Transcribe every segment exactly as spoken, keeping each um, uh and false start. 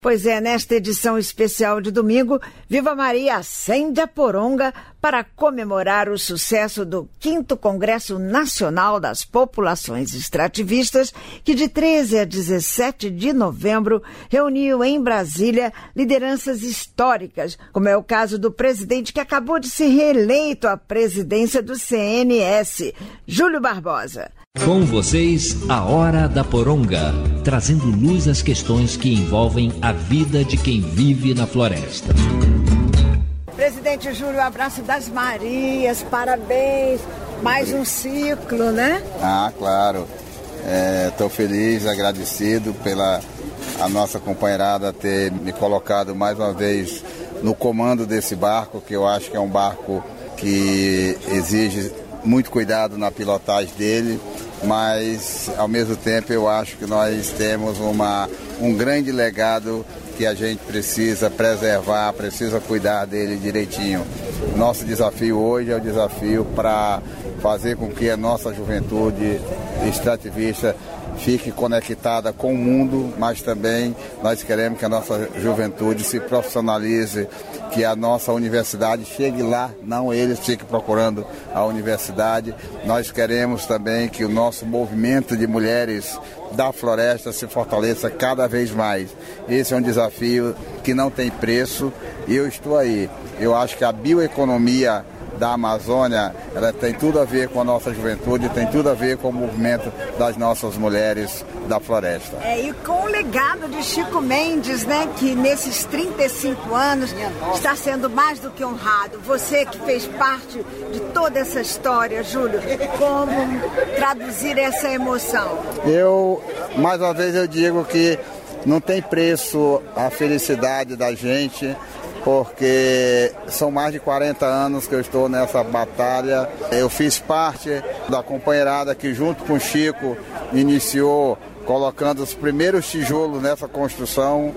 Pois é, nesta edição especial de domingo, Viva Maria acende a poronga para comemorar o sucesso do quinto Congresso Nacional das Populações Extrativistas, que de treze a dezessete de novembro reuniu em Brasília lideranças históricas, como é o caso do presidente que acabou de ser reeleito à presidência do C N S, Júlio Barbosa. Com vocês, a Hora da Poronga, trazendo luz às questões que envolvem a vida de quem vive na floresta. Presidente Júlio, abraço das Marias, parabéns, mais um ciclo, né? Ah, claro, estou é, feliz, agradecido pela a nossa companheirada ter me colocado mais uma vez no comando desse barco, que eu acho que é um barco que exige muito cuidado na pilotagem dele, mas ao mesmo tempo eu acho que nós temos uma, um grande legado que a gente precisa preservar, precisa cuidar dele direitinho. Nosso desafio hoje é o desafio para fazer com que a nossa juventude extrativista fique conectada com o mundo, mas também nós queremos que a nossa juventude se profissionalize, que a nossa universidade chegue lá, não eles fiquem procurando a universidade. Nós queremos também que o nosso movimento de mulheres da floresta se fortaleça cada vez mais. Esse é um desafio que não tem preço e eu estou aí. Eu acho que a bioeconomia da Amazônia, ela tem tudo a ver com a nossa juventude, tem tudo a ver com o movimento das nossas mulheres da floresta. É, e com o legado de Chico Mendes, né, que nesses trinta e cinco anos está sendo mais do que honrado. Você que fez parte de toda essa história, Júlio, como traduzir essa emoção? Eu, mais uma vez eu digo que não tem preço a felicidade da gente, porque são mais de quarenta anos que eu estou nessa batalha. Eu fiz parte da companheirada que junto com o Chico iniciou colocando os primeiros tijolos nessa construção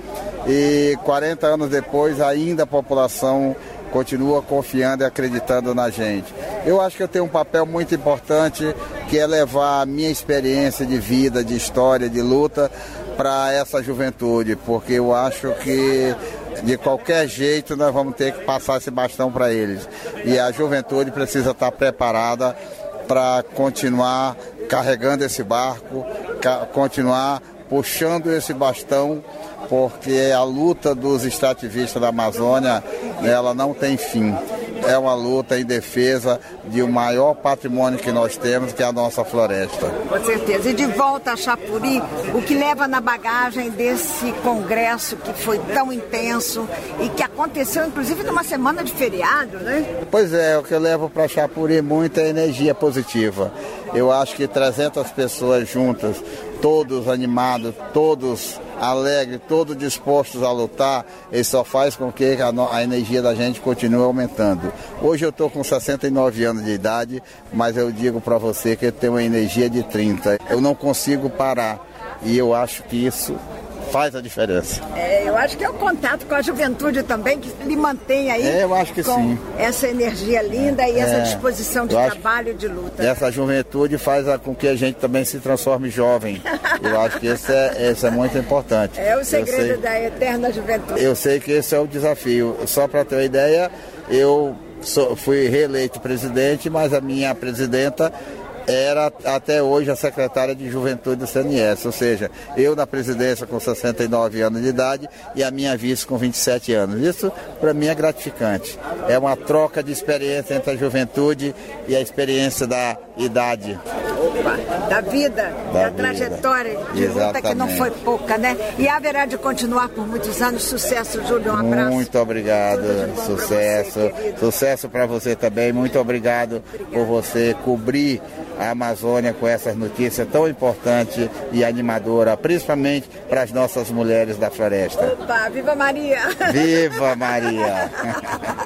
e quarenta anos depois ainda a população continua confiando e acreditando na gente. Eu acho que eu tenho um papel muito importante, que é levar a minha experiência de vida, de história, de luta para essa juventude, porque eu acho que de qualquer jeito nós vamos ter que passar esse bastão para eles. E a juventude precisa estar preparada para continuar carregando esse barco, ca- continuar puxando esse bastão, porque a luta dos extrativistas da Amazônia, ela não tem fim. É uma luta em defesa de o maior patrimônio que nós temos, que é a nossa floresta. Com certeza. E de volta a Chapuri, o que leva na bagagem desse congresso que foi tão intenso e que aconteceu inclusive numa semana de feriado, né? Pois é, o que eu levo para Chapuri muito é energia positiva. Eu acho que trezentas pessoas juntas, todos animados, todos alegres, todos dispostos a lutar, isso só faz com que a, no, a energia da gente continue aumentando. Hoje eu estou com sessenta e nove anos de idade, mas eu digo para você que eu tenho uma energia de trinta. Eu não consigo parar e eu acho que isso faz a diferença. É, eu acho que é o contato com a juventude também que lhe mantém aí é, eu acho que com sim. essa energia linda e é, essa disposição de eu trabalho e de luta. Essa juventude faz a, com que a gente também se transforme jovem. Eu acho que esse é, esse é muito importante. É o segredo da eterna juventude. Eu sei que esse é o desafio. Só para ter uma ideia, eu sou, fui reeleito presidente, mas a minha presidenta era até hoje a secretária de Juventude do C N S, ou seja, eu na presidência com sessenta e nove anos de idade e a minha vice com vinte e sete anos. Isso para mim é gratificante. É uma troca de experiência entre a juventude e a experiência da idade. Opa, da vida, da, da vida. Trajetória de Exatamente. Luta que não foi pouca, né? E haverá de continuar por muitos anos. Sucesso, Júlio, um abraço. Muito obrigado, sucesso. Pra você, sucesso para você também. Muito obrigado, obrigado por você cobrir a Amazônia com essas notícias tão importantes e animadoras, principalmente para as nossas mulheres da floresta. Opa, viva Maria! Viva Maria!